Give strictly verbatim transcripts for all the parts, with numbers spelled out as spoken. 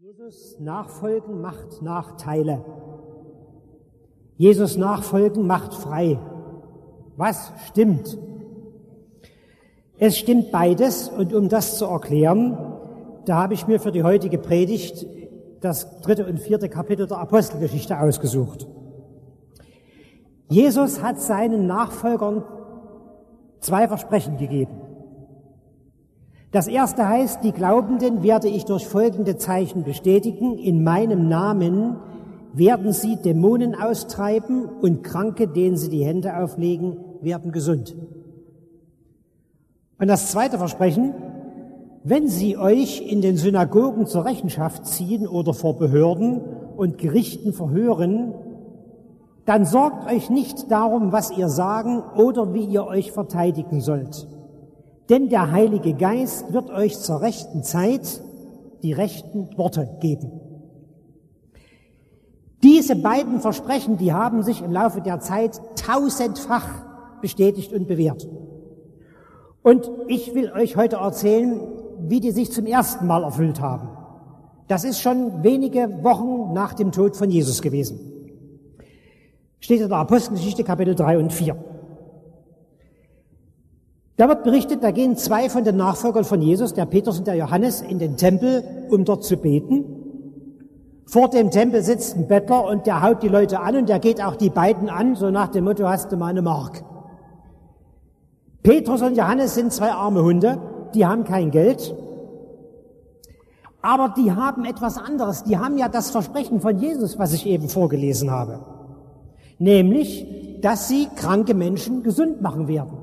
Jesus nachfolgen macht Nachteile. Jesus nachfolgen macht frei. Was stimmt? Es stimmt beides, und um das zu erklären, da habe ich mir für die heutige Predigt das dritte und vierte Kapitel der Apostelgeschichte ausgesucht. Jesus hat seinen Nachfolgern zwei Versprechen gegeben. Das erste heißt, die Glaubenden werde ich durch folgende Zeichen bestätigen. In meinem Namen werden sie Dämonen austreiben und Kranke, denen sie die Hände auflegen, werden gesund. Und das zweite Versprechen, wenn sie euch in den Synagogen zur Rechenschaft ziehen oder vor Behörden und Gerichten verhören, dann sorgt euch nicht darum, was ihr sagen oder wie ihr euch verteidigen sollt. Denn der Heilige Geist wird euch zur rechten Zeit die rechten Worte geben. Diese beiden Versprechen, die haben sich im Laufe der Zeit tausendfach bestätigt und bewährt. Und ich will euch heute erzählen, wie die sich zum ersten Mal erfüllt haben. Das ist schon wenige Wochen nach dem Tod von Jesus gewesen. Steht in der Apostelgeschichte Kapitel drei und vier. Da wird berichtet, da gehen zwei von den Nachfolgern von Jesus, der Petrus und der Johannes, in den Tempel, um dort zu beten. Vor dem Tempel sitzt ein Bettler und der haut die Leute an und der geht auch die beiden an, so nach dem Motto, hast du mal eine Mark. Petrus und Johannes sind zwei arme Hunde, die haben kein Geld, aber die haben etwas anderes. Die haben ja das Versprechen von Jesus, was ich eben vorgelesen habe. Nämlich, dass sie kranke Menschen gesund machen werden.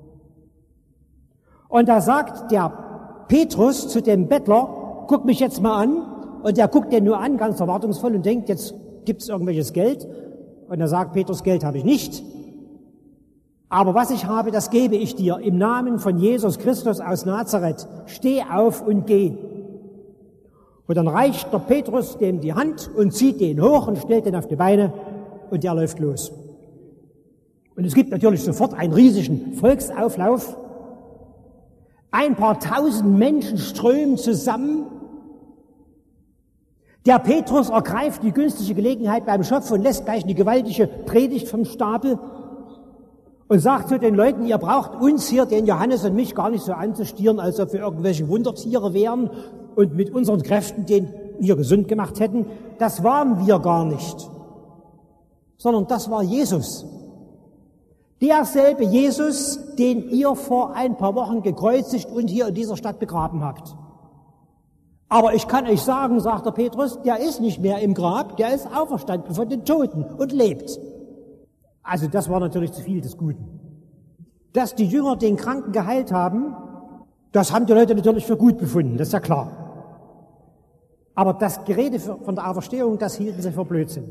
Und da sagt der Petrus zu dem Bettler, guck mich jetzt mal an. Und der guckt den nur an, ganz erwartungsvoll, und denkt, jetzt gibt's irgendwelches Geld. Und er sagt, Petrus, Geld habe ich nicht. Aber was ich habe, das gebe ich dir. Im Namen von Jesus Christus aus Nazareth. Steh auf und geh. Und dann reicht der Petrus dem die Hand und zieht den hoch und stellt den auf die Beine. Und der läuft los. Und es gibt natürlich sofort einen riesigen Volksauflauf. Ein paar tausend Menschen strömen zusammen. Der Petrus ergreift die günstige Gelegenheit beim Schopf und lässt gleich eine gewaltige Predigt vom Stapel und sagt zu den Leuten, ihr braucht uns hier, den Johannes und mich, gar nicht so anzustieren, als ob wir irgendwelche Wundertiere wären und mit unseren Kräften den wir gesund gemacht hätten. Das waren wir gar nicht, sondern das war Jesus. Derselbe Jesus, den ihr vor ein paar Wochen gekreuzigt und hier in dieser Stadt begraben habt. Aber ich kann euch sagen, sagt der Petrus, der ist nicht mehr im Grab, der ist auferstanden von den Toten und lebt. Also das war natürlich zu viel des Guten. Dass die Jünger den Kranken geheilt haben, das haben die Leute natürlich für gut befunden, das ist ja klar. Aber das Gerede von der Auferstehung, das hielten sie für Blödsinn.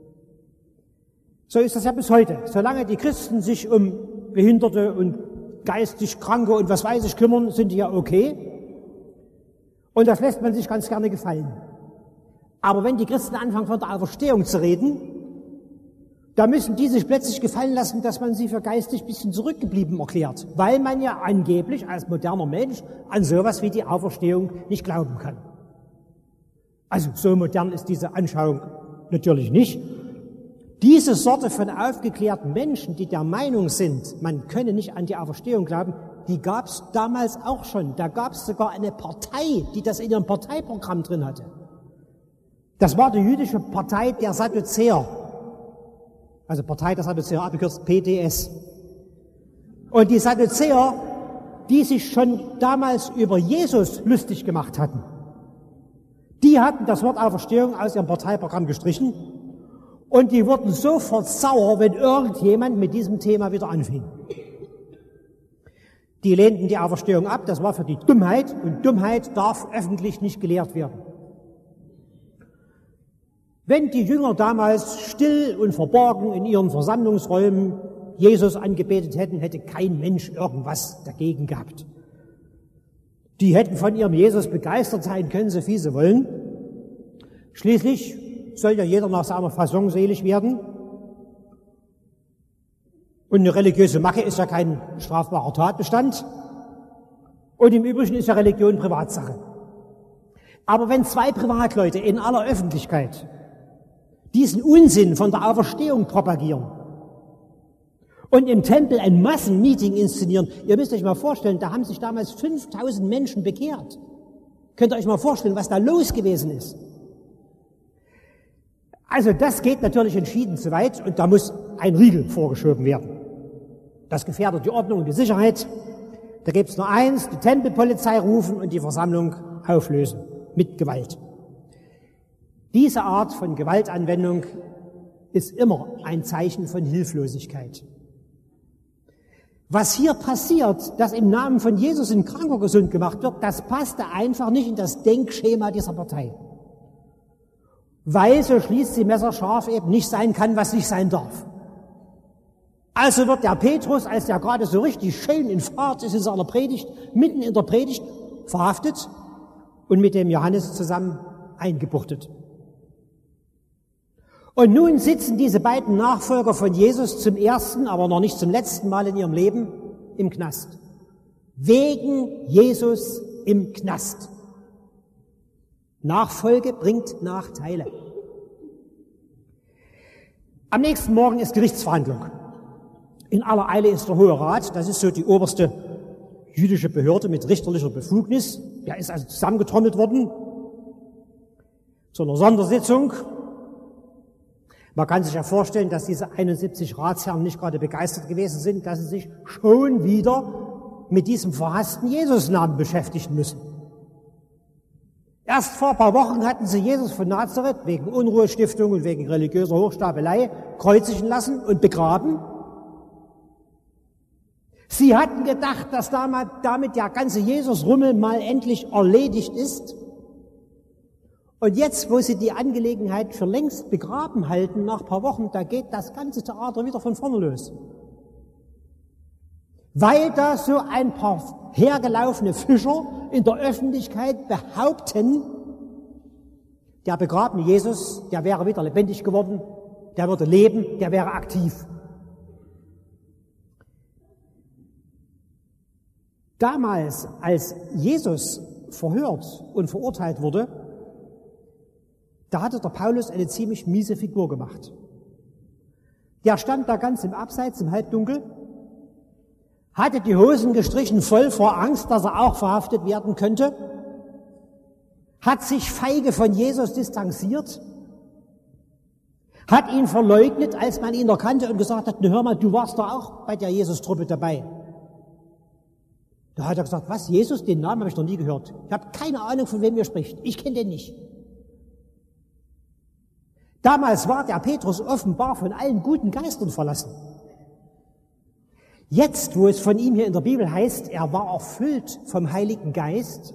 So ist das ja bis heute. Solange die Christen sich um Behinderte und geistig Kranke und was weiß ich kümmern, sind die ja okay. Und das lässt man sich ganz gerne gefallen. Aber wenn die Christen anfangen, von der Auferstehung zu reden, da müssen die sich plötzlich gefallen lassen, dass man sie für geistig ein bisschen zurückgeblieben erklärt. Weil man ja angeblich als moderner Mensch an sowas wie die Auferstehung nicht glauben kann. Also so modern ist diese Anschauung natürlich nicht. Diese Sorte von aufgeklärten Menschen, die der Meinung sind, man könne nicht an die Auferstehung glauben, die gab es damals auch schon. Da gab es sogar eine Partei, die das in ihrem Parteiprogramm drin hatte. Das war die jüdische Partei der Sadduzäer. Also Partei der Sadduzäer, abgekürzt P D S. Und die Sadduzäer, die sich schon damals über Jesus lustig gemacht hatten, die hatten das Wort Auferstehung aus ihrem Parteiprogramm gestrichen. Und die wurden sofort sauer, wenn irgendjemand mit diesem Thema wieder anfing. Die lehnten die Auferstehung ab, das war für die Dummheit, und Dummheit darf öffentlich nicht gelehrt werden. Wenn die Jünger damals still und verborgen in ihren Versammlungsräumen Jesus angebetet hätten, hätte kein Mensch irgendwas dagegen gehabt. Die hätten von ihrem Jesus begeistert sein können, so viel sie wollen. Schließlich soll ja jeder nach seiner Fasson selig werden. Und eine religiöse Macke ist ja kein strafbarer Tatbestand. Und im Übrigen ist ja Religion Privatsache. Aber wenn zwei Privatleute in aller Öffentlichkeit diesen Unsinn von der Auferstehung propagieren und im Tempel ein Massenmeeting inszenieren, ihr müsst euch mal vorstellen, da haben sich damals fünftausend Menschen bekehrt. Könnt ihr euch mal vorstellen, was da los gewesen ist? Also das geht natürlich entschieden zu weit und da muss ein Riegel vorgeschoben werden. Das gefährdet die Ordnung und die Sicherheit. Da gibt es nur eins, die Tempelpolizei rufen und die Versammlung auflösen mit Gewalt. Diese Art von Gewaltanwendung ist immer ein Zeichen von Hilflosigkeit. Was hier passiert, dass im Namen von Jesus ein Kranker gesund gemacht wird, das passte einfach nicht in das Denkschema dieser Partei. Weil, so schließt sie messerscharf, eben nicht sein kann, was nicht sein darf. Also wird der Petrus, als der gerade so richtig schön in Fahrt ist in seiner Predigt, mitten in der Predigt verhaftet und mit dem Johannes zusammen eingebuchtet. Und nun sitzen diese beiden Nachfolger von Jesus zum ersten, aber noch nicht zum letzten Mal in ihrem Leben im Knast. Wegen Jesus im Knast. Nachfolge bringt Nachteile. Am nächsten Morgen ist Gerichtsverhandlung. In aller Eile ist der Hohe Rat, das ist so die oberste jüdische Behörde mit richterlicher Befugnis, der ist also zusammengetrommelt worden zu einer Sondersitzung. Man kann sich ja vorstellen, dass diese einundsiebzig Ratsherren nicht gerade begeistert gewesen sind, dass sie sich schon wieder mit diesem verhassten Jesusnamen beschäftigen müssen. Erst vor ein paar Wochen hatten sie Jesus von Nazareth wegen Unruhestiftung und wegen religiöser Hochstapelei kreuzigen lassen und begraben. Sie hatten gedacht, dass damit der ganze Jesus-Rummel mal endlich erledigt ist. Und jetzt, wo sie die Angelegenheit für längst begraben halten, nach ein paar Wochen, da geht das ganze Theater wieder von vorne los. Weil da so ein paar hergelaufene Fischer in der Öffentlichkeit behaupten, der begrabene Jesus, der wäre wieder lebendig geworden, der würde leben, der wäre aktiv. Damals, als Jesus verhört und verurteilt wurde, da hatte der Paulus eine ziemlich miese Figur gemacht. Der stand da ganz im Abseits, im Halbdunkel, hatte die Hosen gestrichen voll vor Angst, dass er auch verhaftet werden könnte, hat sich feige von Jesus distanziert, hat ihn verleugnet, als man ihn erkannte und gesagt hat, hör mal, du warst doch auch bei der Jesus-Truppe dabei. Da hat er gesagt, was, Jesus, den Namen habe ich noch nie gehört. Ich habe keine Ahnung, von wem ihr spricht. Ich kenne den nicht. Damals war der Petrus offenbar von allen guten Geistern verlassen. Jetzt, wo es von ihm hier in der Bibel heißt, er war erfüllt vom Heiligen Geist,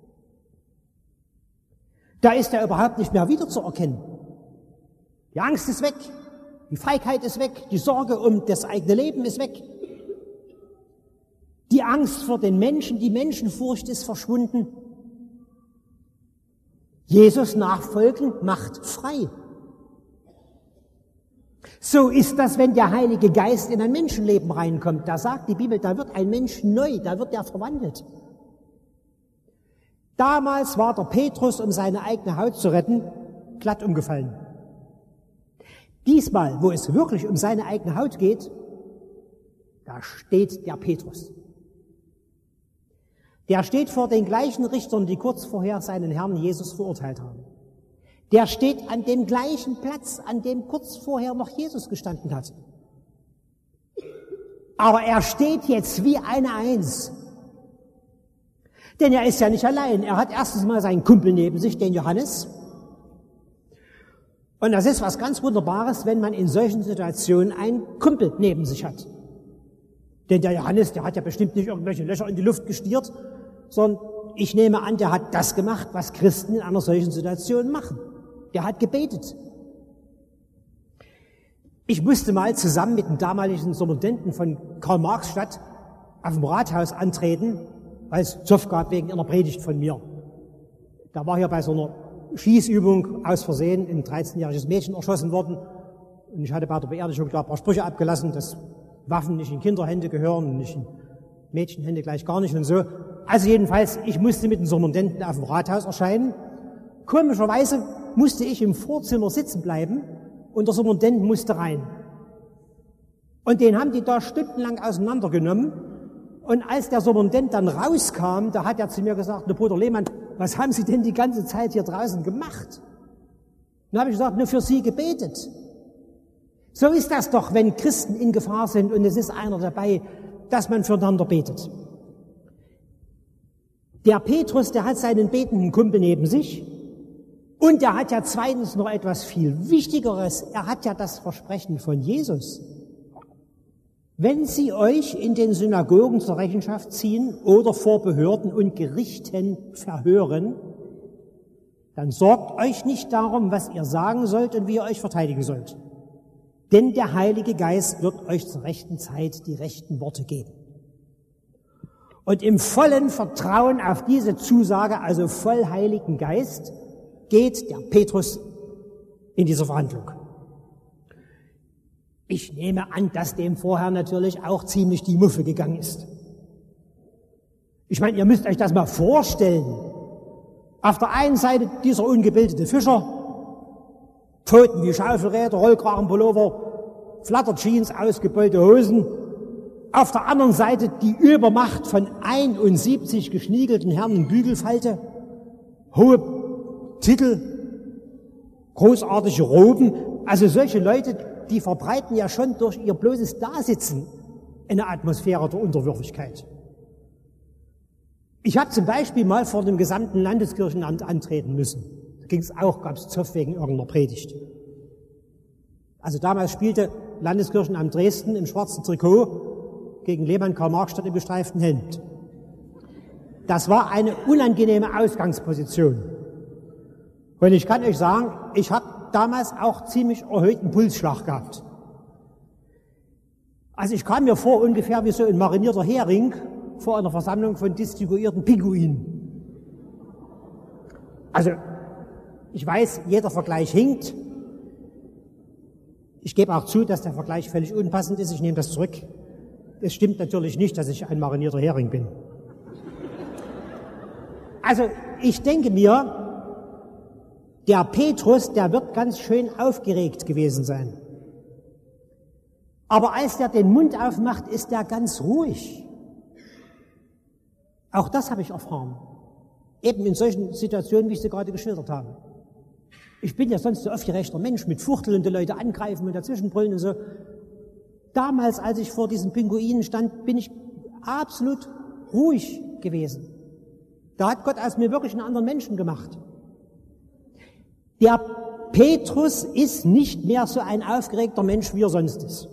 da ist er überhaupt nicht mehr wiederzuerkennen. Die Angst ist weg, die Feigheit ist weg, die Sorge um das eigene Leben ist weg. Die Angst vor den Menschen, die Menschenfurcht ist verschwunden. Jesus nachfolgen macht frei. So ist das, wenn der Heilige Geist in ein Menschenleben reinkommt. Da sagt die Bibel, da wird ein Mensch neu, da wird er verwandelt. Damals war der Petrus, um seine eigene Haut zu retten, glatt umgefallen. Diesmal, wo es wirklich um seine eigene Haut geht, da steht der Petrus. Der steht vor den gleichen Richtern, die kurz vorher seinen Herrn Jesus verurteilt haben. Der steht an dem gleichen Platz, an dem kurz vorher noch Jesus gestanden hat. Aber er steht jetzt wie eine Eins. Denn er ist ja nicht allein. Er hat erstens mal seinen Kumpel neben sich, den Johannes. Und das ist was ganz Wunderbares, wenn man in solchen Situationen einen Kumpel neben sich hat. Denn der Johannes, der hat ja bestimmt nicht irgendwelche Löcher in die Luft gestiert, sondern ich nehme an, der hat das gemacht, was Christen in einer solchen Situation machen. Der hat gebetet. Ich musste mal zusammen mit dem damaligen Superintendenten von Karl-Marx-Stadt auf dem Rathaus antreten, weil es Zoff gab wegen einer Predigt von mir. Da war hier bei so einer Schießübung aus Versehen ein dreizehnjähriges Mädchen erschossen worden und ich hatte bei der Beerdigung da ein paar Sprüche abgelassen, dass Waffen nicht in Kinderhände gehören und nicht in Mädchenhände gleich gar nicht und so. Also jedenfalls, ich musste mit dem Superintendenten auf dem Rathaus erscheinen Komischerweise musste ich im Vorzimmer sitzen bleiben und der Superintendent musste rein. Und den haben die da stundenlang auseinandergenommen. Und als der Superintendent dann rauskam, da hat er zu mir gesagt, der Bruder Lehmann, was haben Sie denn die ganze Zeit hier draußen gemacht? Dann habe ich gesagt, nur für Sie gebetet. So ist das doch, wenn Christen in Gefahr sind und es ist einer dabei, dass man füreinander betet. Der Petrus, der hat seinen betenden Kumpel neben sich und der hat ja zweitens noch etwas viel Wichtigeres. Er hat ja das Versprechen von Jesus. Wenn sie euch in den Synagogen zur Rechenschaft ziehen oder vor Behörden und Gerichten verhören, dann sorgt euch nicht darum, was ihr sagen sollt und wie ihr euch verteidigen sollt. Denn der Heilige Geist wird euch zur rechten Zeit die rechten Worte geben. Und im vollen Vertrauen auf diese Zusage, also voll Heiligen Geist, geht der Petrus in diese Verhandlung. Ich nehme an, dass dem vorher natürlich auch ziemlich die Muffe gegangen ist. Ich meine, ihr müsst euch das mal vorstellen. Auf der einen Seite dieser ungebildete Fischer, Pfoten wie Schaufelräder, Rollkragenpullover, Flatterjeans, ausgebeulte Hosen. Auf der anderen Seite die Übermacht von einundsiebzig geschniegelten Herren in Bügelfalte, hohe Titel, großartige Roben. Also solche Leute, die verbreiten ja schon durch ihr bloßes Dasitzen eine Atmosphäre der Unterwürfigkeit. Ich habe zum Beispiel mal vor dem gesamten Landeskirchenamt antreten müssen. Da ging es auch, gab es Zoff wegen irgendeiner Predigt. Also damals spielte Landeskirchenamt Dresden im schwarzen Trikot gegen Lehmann Karl-Marx-Stadt im gestreiften Hemd. Das war eine unangenehme Ausgangsposition. Und ich kann euch sagen, ich habe damals auch ziemlich erhöhten Pulsschlag gehabt. Also ich kam mir vor ungefähr wie so ein marinierter Hering vor einer Versammlung von distinguierten Pinguinen. Also ich weiß, jeder Vergleich hinkt. Ich gebe auch zu, dass der Vergleich völlig unpassend ist. Ich nehme das zurück. Es stimmt natürlich nicht, dass ich ein marinierter Hering bin. Also ich denke mir, der Petrus, der wird ganz schön aufgeregt gewesen sein. Aber als der den Mund aufmacht, ist der ganz ruhig. Auch das habe ich erfahren. Eben in solchen Situationen, wie ich sie gerade geschildert habe. Ich bin ja sonst ein aufgeregter Mensch mit Fuchteln, die Leute angreifen und dazwischenbrüllen und so. Damals, als ich vor diesen Pinguinen stand, bin ich absolut ruhig gewesen. Da hat Gott aus mir wirklich einen anderen Menschen gemacht. Der Petrus ist nicht mehr so ein aufgeregter Mensch, wie er sonst ist.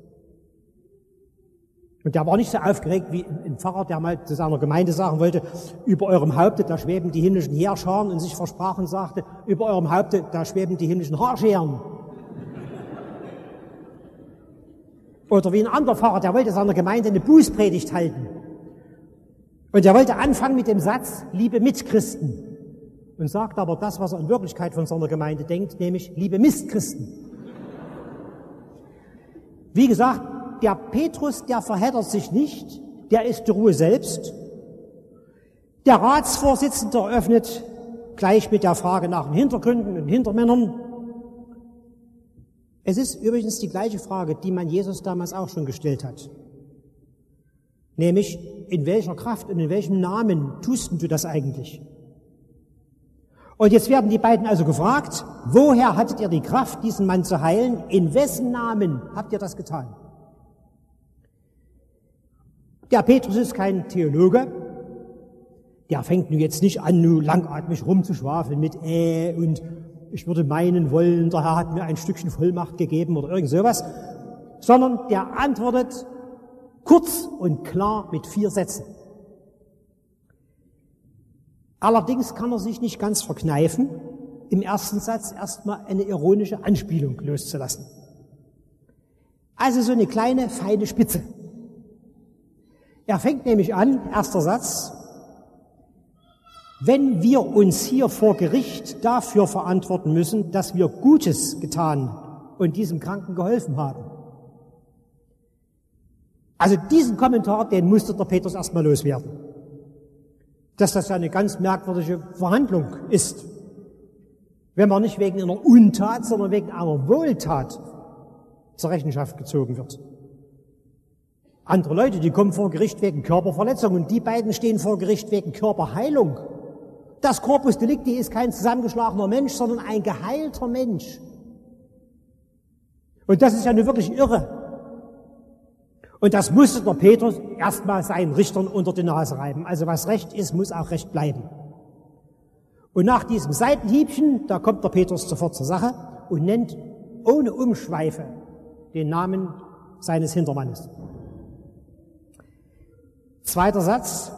Und der war nicht so aufgeregt wie ein Pfarrer, der mal zu seiner Gemeinde sagen wollte, über eurem Haupte, da schweben die himmlischen Heerscharen, und sich versprach und sagte, über eurem Haupte, da schweben die himmlischen Haarscheren. Oder wie ein anderer Pfarrer, der wollte seiner Gemeinde eine Bußpredigt halten. Und er wollte anfangen mit dem Satz, liebe Mitchristen. Und sagt aber das, was er in Wirklichkeit von seiner Gemeinde denkt, nämlich, liebe Mistchristen. Wie gesagt, der Petrus, der verheddert sich nicht, der ist die Ruhe selbst. Der Ratsvorsitzende eröffnet gleich mit der Frage nach den Hintergründen und Hintermännern. Es ist übrigens die gleiche Frage, die man Jesus damals auch schon gestellt hat. Nämlich, in welcher Kraft und in welchem Namen tust du das eigentlich? Und jetzt werden die beiden also gefragt, woher hattet ihr die Kraft, diesen Mann zu heilen? In wessen Namen habt ihr das getan? Der Petrus ist kein Theologe. Der fängt nun jetzt nicht an, nur langatmig rumzuschwafeln mit äh und ich würde meinen wollen, der Herr hat mir ein Stückchen Vollmacht gegeben oder irgend sowas, sondern der antwortet kurz und klar mit vier Sätzen. Allerdings kann er sich nicht ganz verkneifen, im ersten Satz erstmal eine ironische Anspielung loszulassen. Also so eine kleine, feine Spitze. Er fängt nämlich an, erster Satz, wenn wir uns hier vor Gericht dafür verantworten müssen, dass wir Gutes getan und diesem Kranken geholfen haben. Also diesen Kommentar, den musste der Petrus erstmal loswerden. Dass das ja eine ganz merkwürdige Verhandlung ist. wenn man nicht wegen einer Untat, sondern wegen einer Wohltat zur Rechenschaft gezogen wird. Andere Leute, die kommen vor Gericht wegen Körperverletzung und die beiden stehen vor Gericht wegen Körperheilung. Das Corpus Delicti ist kein zusammengeschlagener Mensch, sondern ein geheilter Mensch. Und das ist ja nun wirklich irre. Und das musste der Petrus erstmal seinen Richtern unter die Nase reiben. Also was Recht ist, muss auch Recht bleiben. Und nach diesem Seitenhiebchen, da kommt der Petrus sofort zur Sache und nennt ohne Umschweife den Namen seines Hintermannes. Zweiter Satz.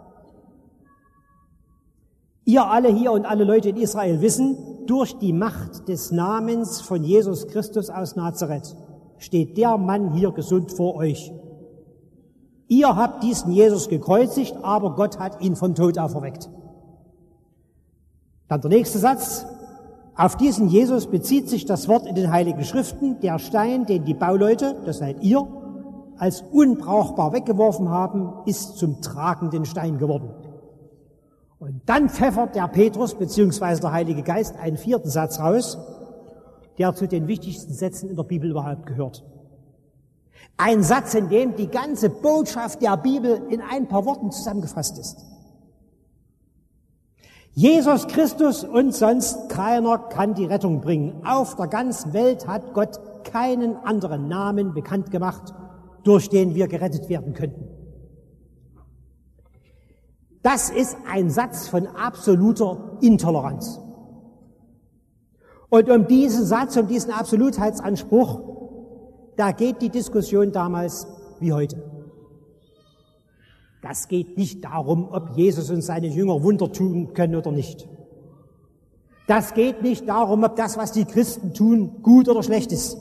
Ihr alle hier und alle Leute in Israel wissen, durch die Macht des Namens von Jesus Christus aus Nazareth steht der Mann hier gesund vor euch. Ihr habt diesen Jesus gekreuzigt, aber Gott hat ihn vom Tod auferweckt. Dann der nächste Satz. Auf diesen Jesus bezieht sich das Wort in den Heiligen Schriften, der Stein, den die Bauleute, das seid ihr, als unbrauchbar weggeworfen haben, ist zum tragenden Stein geworden. Und dann pfeffert der Petrus bzw. der Heilige Geist einen vierten Satz raus, der zu den wichtigsten Sätzen in der Bibel überhaupt gehört. Ein Satz, in dem die ganze Botschaft der Bibel in ein paar Worten zusammengefasst ist. Jesus Christus und sonst keiner kann die Rettung bringen. Auf der ganzen Welt hat Gott keinen anderen Namen bekannt gemacht, durch den wir gerettet werden könnten. Das ist ein Satz von absoluter Intoleranz. Und um diesen Satz, um diesen Absolutheitsanspruch, da geht die Diskussion damals wie heute. Das geht nicht darum, ob Jesus und seine Jünger Wunder tun können oder nicht. Das geht nicht darum, ob das, was die Christen tun, gut oder schlecht ist.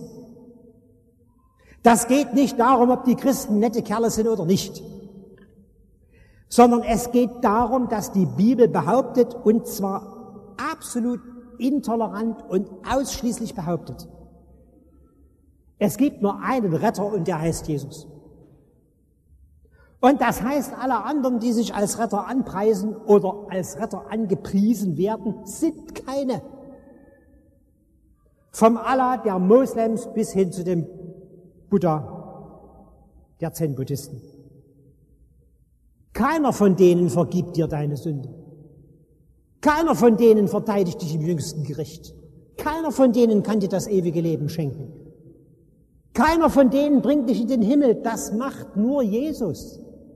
Das geht nicht darum, ob die Christen nette Kerle sind oder nicht. Sondern es geht darum, dass die Bibel behauptet, und zwar absolut intolerant und ausschließlich behauptet, es gibt nur einen Retter und der heißt Jesus. Und das heißt, alle anderen, die sich als Retter anpreisen oder als Retter angepriesen werden, sind keine. Vom Allah der Moslems bis hin zu dem Buddha der Zen-Buddhisten. Keiner von denen vergibt dir deine Sünde. Keiner von denen verteidigt dich im jüngsten Gericht. Keiner von denen kann dir das ewige Leben schenken. Keiner von denen bringt dich in den Himmel. Das macht nur Jesus.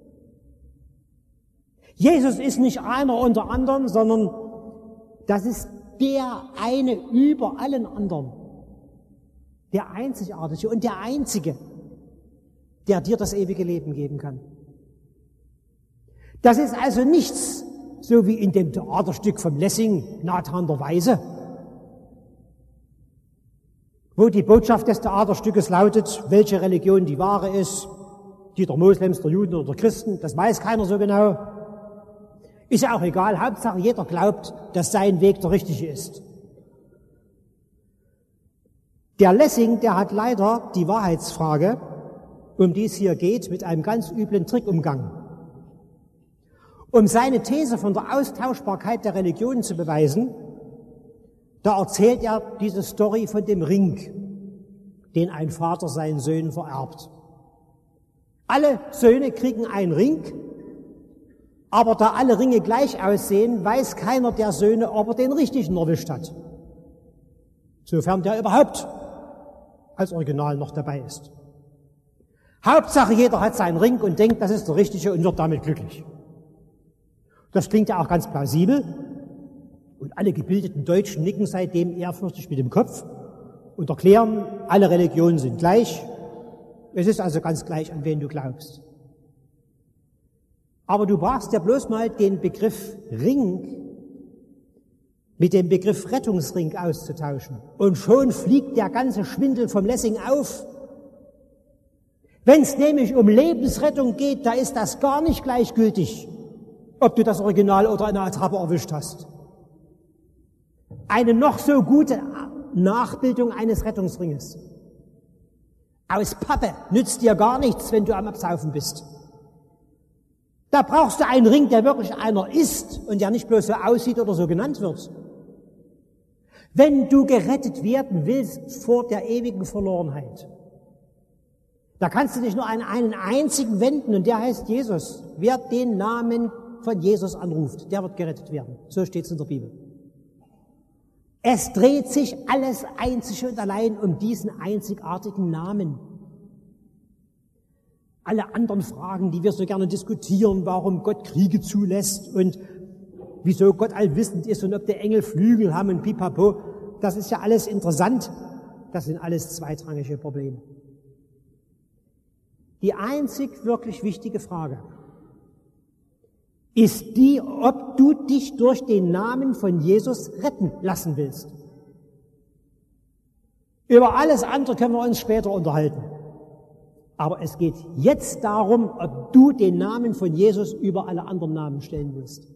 Jesus ist nicht einer unter anderen, sondern das ist der eine über allen anderen. Der Einzigartige und der Einzige, der dir das ewige Leben geben kann. Das ist also nichts, so wie in dem Theaterstück vom Lessing, Nathan der Weise, wo die Botschaft des Theaterstückes lautet, welche Religion die wahre ist, die der Moslems, der Juden oder der Christen, das weiß keiner so genau. Ist ja auch egal, Hauptsache jeder glaubt, dass sein Weg der richtige ist. Der Lessing, der hat leider die Wahrheitsfrage, um die es hier geht, mit einem ganz üblen Trick umgangen. Um seine These von der Austauschbarkeit der Religionen zu beweisen, da erzählt er diese Story von dem Ring, den ein Vater seinen Söhnen vererbt. Alle Söhne kriegen einen Ring, aber da alle Ringe gleich aussehen, weiß keiner der Söhne, ob er den richtigen erwischt hat. Sofern der überhaupt als Original noch dabei ist. Hauptsache, jeder hat seinen Ring und denkt, das ist der richtige und wird damit glücklich. Das klingt ja auch ganz plausibel. Und alle gebildeten Deutschen nicken seitdem ehrfürchtig mit dem Kopf und erklären, alle Religionen sind gleich. Es ist also ganz gleich, an wen du glaubst. Aber du brauchst ja bloß mal den Begriff Ring mit dem Begriff Rettungsring auszutauschen. Und schon fliegt der ganze Schwindel vom Lessing auf. Wenn es nämlich um Lebensrettung geht, da ist das gar nicht gleichgültig, ob du das Original oder eine Attrappe erwischt hast. Eine noch so gute Nachbildung eines Rettungsringes aus Pappe nützt dir gar nichts, wenn du am Absaufen bist. Da brauchst du einen Ring, der wirklich einer ist und der nicht bloß so aussieht oder so genannt wird. Wenn du gerettet werden willst vor der ewigen Verlorenheit, da kannst du dich nur an einen einzigen wenden und der heißt Jesus. Wer den Namen von Jesus anruft, der wird gerettet werden. So steht es in der Bibel. Es dreht sich alles einzig und allein um diesen einzigartigen Namen. Alle anderen Fragen, die wir so gerne diskutieren, warum Gott Kriege zulässt und wieso Gott allwissend ist und ob die Engel Flügel haben und pipapo, das ist ja alles interessant. Das sind alles zweitrangige Probleme. Die einzig wirklich wichtige Frage ist die, ob du dich durch den Namen von Jesus retten lassen willst. Über alles andere können wir uns später unterhalten. Aber es geht jetzt darum, ob du den Namen von Jesus über alle anderen Namen stellen willst.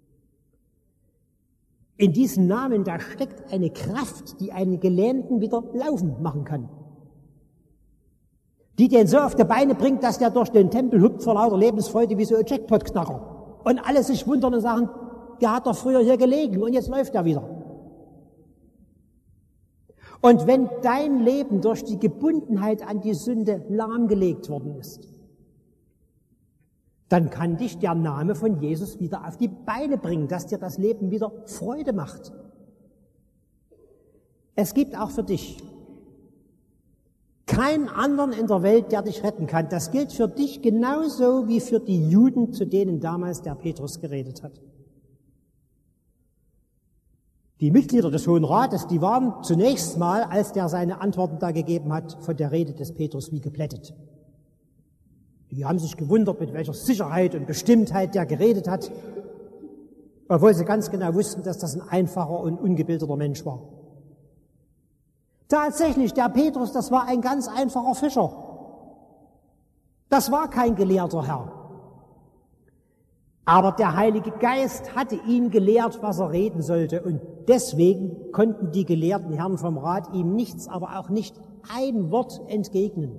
In diesem Namen, da steckt eine Kraft, die einen Gelähmten wieder laufen machen kann. Die den so auf die Beine bringt, dass der durch den Tempel hüpft vor lauter Lebensfreude wie so ein Jackpot-Knacker. Und alle sich wundern und sagen, der hat doch früher hier gelegen und jetzt läuft er wieder. Und wenn dein Leben durch die Gebundenheit an die Sünde lahmgelegt worden ist, dann kann dich der Name von Jesus wieder auf die Beine bringen, dass dir das Leben wieder Freude macht. Es gibt auch für dich keinen anderen in der Welt, der dich retten kann. Das gilt für dich genauso wie für die Juden, zu denen damals der Petrus geredet hat. Die Mitglieder des Hohen Rates, die waren zunächst mal, als der seine Antworten da gegeben hat, von der Rede des Petrus wie geplättet. Die haben sich gewundert, mit welcher Sicherheit und Bestimmtheit der geredet hat, obwohl sie ganz genau wussten, dass das ein einfacher und ungebildeter Mensch war. Tatsächlich, der Petrus, das war ein ganz einfacher Fischer. Das war kein gelehrter Herr. Aber der Heilige Geist hatte ihn gelehrt, was er reden sollte. Und deswegen konnten die gelehrten Herren vom Rat ihm nichts, aber auch nicht ein Wort entgegnen.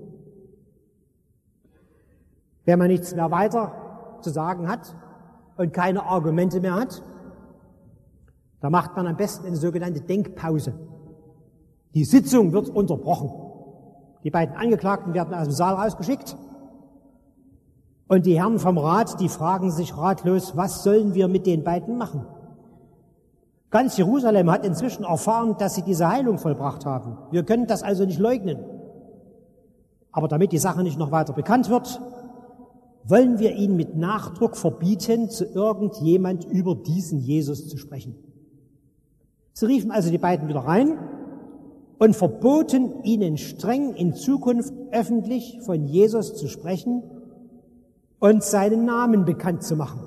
Wenn man nichts mehr weiter zu sagen hat und keine Argumente mehr hat, da macht man am besten eine sogenannte Denkpause. Die Sitzung wird unterbrochen. Die beiden Angeklagten werden aus dem Saal rausgeschickt. Und die Herren vom Rat, die fragen sich ratlos, was sollen wir mit den beiden machen? Ganz Jerusalem hat inzwischen erfahren, dass sie diese Heilung vollbracht haben. Wir können das also nicht leugnen. Aber damit die Sache nicht noch weiter bekannt wird, wollen wir ihnen mit Nachdruck verbieten, zu irgendjemand über diesen Jesus zu sprechen. Sie riefen also die beiden wieder rein und verboten ihnen streng in Zukunft öffentlich von Jesus zu sprechen und seinen Namen bekannt zu machen.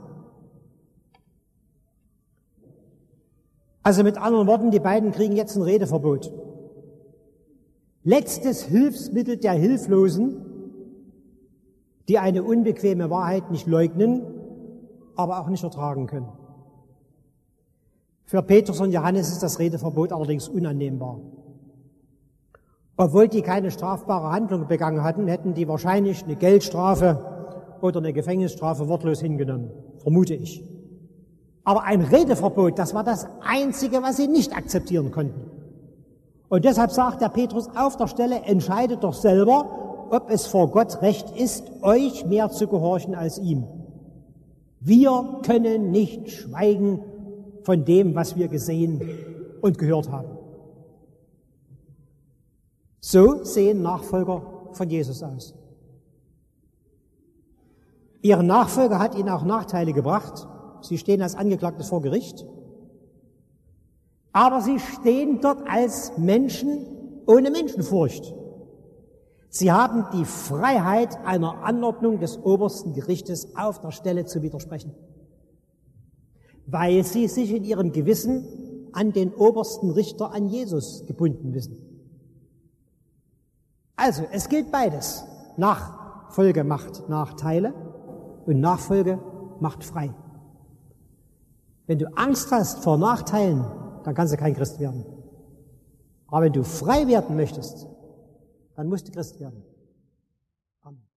Also mit anderen Worten, die beiden kriegen jetzt ein Redeverbot. Letztes Hilfsmittel der Hilflosen, die eine unbequeme Wahrheit nicht leugnen, aber auch nicht ertragen können. Für Petrus und Johannes ist das Redeverbot allerdings unannehmbar. Obwohl die keine strafbare Handlung begangen hatten, hätten die wahrscheinlich eine Geldstrafe oder eine Gefängnisstrafe wortlos hingenommen, vermute ich. Aber ein Redeverbot, das war das Einzige, was sie nicht akzeptieren konnten. Und deshalb sagt der Petrus auf der Stelle, entscheidet doch selber, ob es vor Gott recht ist, euch mehr zu gehorchen als ihm. Wir können nicht schweigen von dem, was wir gesehen und gehört haben. So sehen Nachfolger von Jesus aus. Ihre Nachfolger hat ihnen auch Nachteile gebracht. Sie stehen als Angeklagte vor Gericht. Aber sie stehen dort als Menschen ohne Menschenfurcht. Sie haben die Freiheit, einer Anordnung des obersten Gerichtes auf der Stelle zu widersprechen, weil sie sich in ihrem Gewissen an den obersten Richter, an Jesus, gebunden wissen. Also, es gilt beides. Nachfolge macht Nachteile und Nachfolge macht frei. Wenn du Angst hast vor Nachteilen, dann kannst du kein Christ werden. Aber wenn du frei werden möchtest, dann musst du Christ werden.